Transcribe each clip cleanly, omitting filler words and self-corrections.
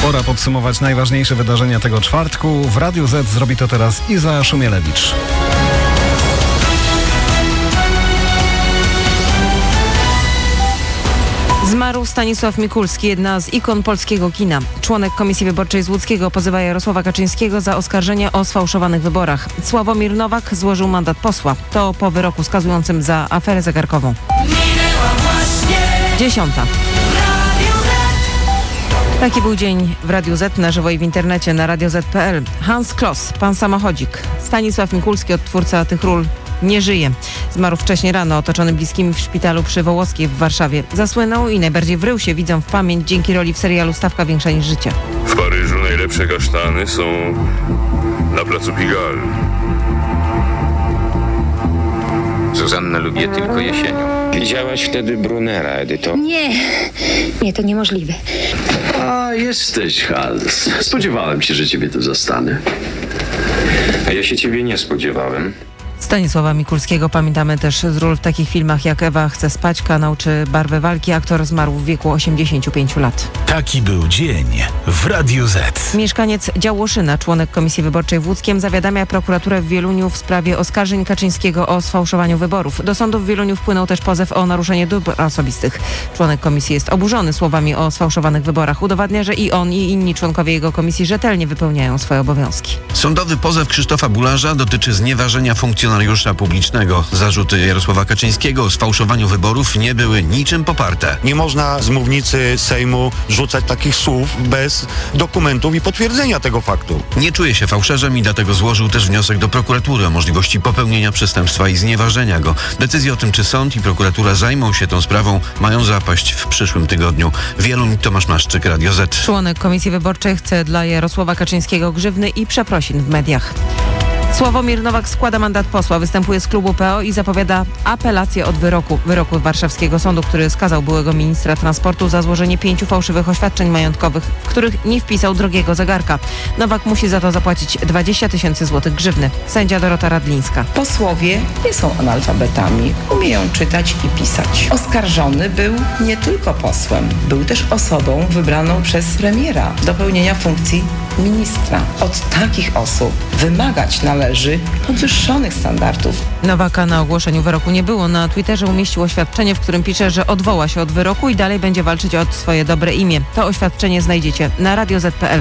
Pora podsumować najważniejsze wydarzenia tego czwartku. W Radiu Z zrobi to teraz Iza Szumielewicz. Zmarł Stanisław Mikulski, jedna z ikon polskiego kina. Członek Komisji Wyborczej z Łódzkiego pozywa Jarosława Kaczyńskiego za oskarżenie o sfałszowanych wyborach. Sławomir Nowak złożył mandat posła. To po wyroku skazującym za aferę zegarkową. 10. Taki był dzień w Radiu Z, na żywo i w internecie na radioz.pl. Hans Kloss, pan samochodzik. Stanisław Mikulski, odtwórca tych ról, nie żyje. Zmarł wcześniej rano, otoczony bliskimi w szpitalu przy Wołowskiej w Warszawie. Zasłynął i najbardziej wrył się widzom w pamięć dzięki roli w serialu Stawka większa niż życie. W Paryżu najlepsze kasztany są na placu Pigalle. Zuzannę lubię tylko jesienią. Widziałaś wtedy Brunera, Edyto? Nie, to niemożliwe. A, jesteś, Hans. Spodziewałem się, że ciebie tu zastanę. A ja się ciebie nie spodziewałem. Stanisława Mikulskiego pamiętamy też z ról w takich filmach jak Ewa chce spać, Kanał czy Barwę walki. Aktor zmarł w wieku 85 lat. Taki był dzień w Radiu Z. Mieszkaniec Działoszyna, członek Komisji Wyborczej w Łódzkiem, zawiadamia prokuraturę w Wieluniu w sprawie oskarżeń Kaczyńskiego o sfałszowaniu wyborów. Do sądu w Wieluniu wpłynął też pozew o naruszenie dóbr osobistych. Członek komisji jest oburzony słowami o sfałszowanych wyborach. Udowadnia, że i on, i inni członkowie jego komisji rzetelnie wypełniają swoje obowiązki. Sądowy pozew Krzysztofa Bularza dotyczy znieważenia funkcjonariusza publicznego. Zarzuty Jarosława Kaczyńskiego o sfałszowaniu wyborów nie były niczym poparte. Nie można z mównicy Sejmu rzucać takich słów bez dokumentów i potwierdzenia tego faktu. Nie czuje się fałszerzem i dlatego złożył też wniosek do prokuratury o możliwości popełnienia przestępstwa i znieważenia go. Decyzję o tym, czy sąd i prokuratura zajmą się tą sprawą, mają zapaść w przyszłym tygodniu. Wieluń, Tomasz Maszczyk, Radio Z. Członek Komisji Wyborczej chce dla Jarosława Kaczyńskiego grzywny i przeprosin w mediach. Sławomir Nowak składa mandat posła, występuje z klubu PO i zapowiada apelację od wyroku warszawskiego sądu, który skazał byłego ministra transportu za złożenie 5 fałszywych oświadczeń majątkowych, w których nie wpisał drogiego zegarka. Nowak musi za to zapłacić 20 000 złotych grzywny. Sędzia Dorota Radlińska. Posłowie nie są analfabetami, umieją czytać i pisać. Oskarżony był nie tylko posłem, był też osobą wybraną przez premiera do pełnienia funkcji ministra. Od takich osób wymagać należy podwyższonych standardów. Nowaka na ogłoszeniu wyroku nie było. Na Twitterze umieścił oświadczenie, w którym pisze, że odwoła się od wyroku i dalej będzie walczyć o swoje dobre imię. To oświadczenie znajdziecie na radioz.pl.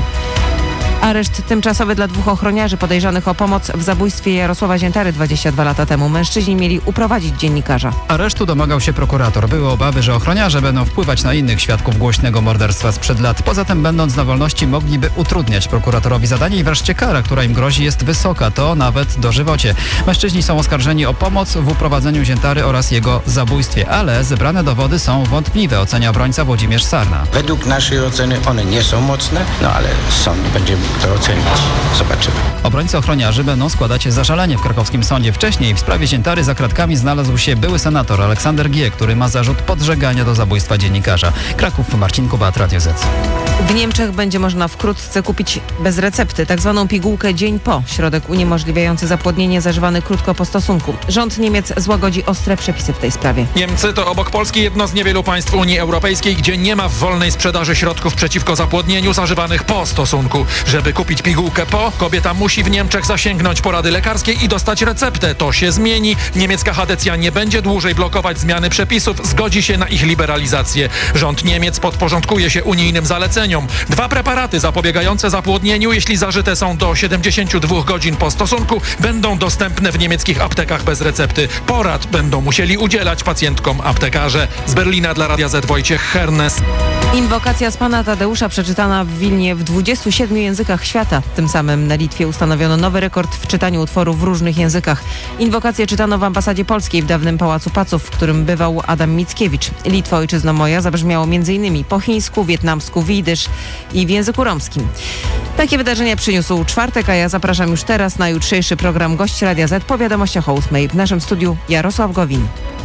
Areszt tymczasowy dla 2 ochroniarzy podejrzanych o pomoc w zabójstwie Jarosława Ziętary 22 lata temu. Mężczyźni mieli uprowadzić dziennikarza. Aresztu domagał się prokurator. Były obawy, że ochroniarze będą wpływać na innych świadków głośnego morderstwa sprzed lat. Poza tym, będąc na wolności, mogliby utrudniać prokuratorowi zadanie i wreszcie kara, która im grozi, jest wysoka. To nawet dożywocie. Mężczyźni są oskarżeni o pomoc w uprowadzeniu Ziętary oraz jego zabójstwie, ale zebrane dowody są wątpliwe, ocenia obrońca Włodzimierz Sarna. Według naszej oceny one nie są mocne, ale sąd będzie to ocenić. Zobaczymy. Obrońcy ochroniarzy będą składać zażalenie w krakowskim sądzie. Wcześniej w sprawie Ziętary za kratkami znalazł się były senator Aleksander G., który ma zarzut podżegania do zabójstwa dziennikarza. Kraków, Marcin Kubat, Radio Z. W Niemczech będzie można wkrótce kupić bez recepty tak zwaną pigułkę dzień po. Środek uniemożliwiający zapłodnienie zażywany krótko po stosunku. Rząd Niemiec złagodzi ostre przepisy w tej sprawie. Niemcy to obok Polski jedno z niewielu państw Unii Europejskiej, gdzie nie ma w wolnej sprzedaży środków przeciwko zapłodnieniu zażywanych po stosunku. Żeby kupić pigułkę po, kobieta musi w Niemczech zasięgnąć porady lekarskiej i dostać receptę. To się zmieni. Niemiecka Hadecja nie będzie dłużej blokować zmiany przepisów, zgodzi się na ich liberalizację. Rząd Niemiec podporządkuje się unijnym zaleceniom. 2 preparaty zapobiegające zapłodnieniu, jeśli zażyte są do 72 godzin po stosunku, będą dostępne w niemieckich aptekach bez recepty. Porad będą musieli udzielać pacjentkom aptekarze. Z Berlina dla Radia Z Wojciech Hernes. Inwokacja z pana Tadeusza przeczytana w Wilnie w 27 językach świata. Tym samym na Litwie ustanowiono nowy rekord w czytaniu utworu w różnych językach. Inwokację czytano w ambasadzie polskiej w dawnym Pałacu Paców, w którym bywał Adam Mickiewicz. Litwo, ojczyzno moja zabrzmiało m.in. po chińsku, wietnamsku, widysz i w języku romskim. Takie wydarzenia przyniósł czwartek, a ja zapraszam już teraz na jutrzejszy program Gość Radia Z po wiadomościach o 8:00. W naszym studiu Jarosław Gowin.